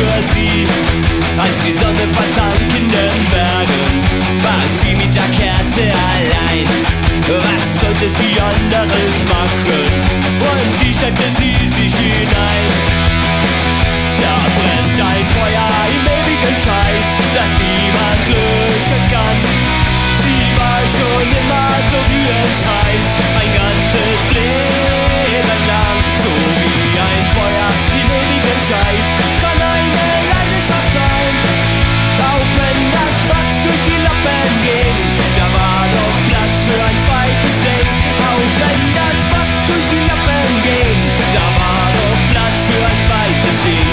für sie. Als die Sonne versank in den Bergen, war sie mit der Kerze allein. Was sollte sie anderes machen? Und die steckte sie sich hinein. Da brennt ein Feuer im ewigen Scheiß, das niemand löschen kann. Sie war schon immer so glühend heiß, ein ganzes Leben lang. So wie ein Feuer im ewigen Scheiß kann eine Leidenschaft sein. Auch wenn das Wachs durch die Lappen ging, da war noch Platz für ein zweites Ding. Auch wenn das Wachs durch die Lappen ging, da war noch Platz für ein zweites Ding.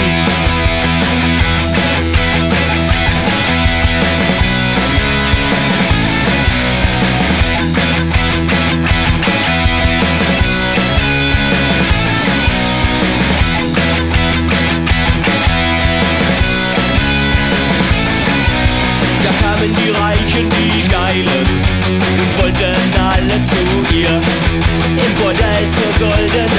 Die Reichen, die Geilen und wollten alle zu ihr im Bordell zur goldenen